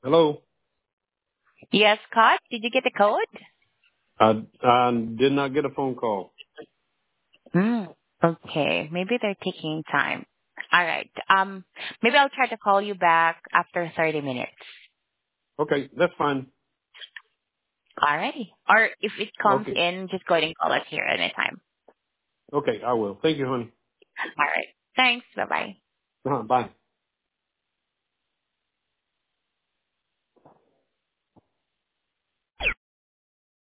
Hello. Yes, Scott, did you get the code? I did not get a phone call. Okay, maybe they're taking time. All right. Maybe I'll try to call you back after 30 minutes. Okay, that's fine. Alrighty. Or if it comes Okay. in, just go ahead and call us here anytime. Okay, I will. Thank you, honey. All right. Thanks. Bye bye. Bye.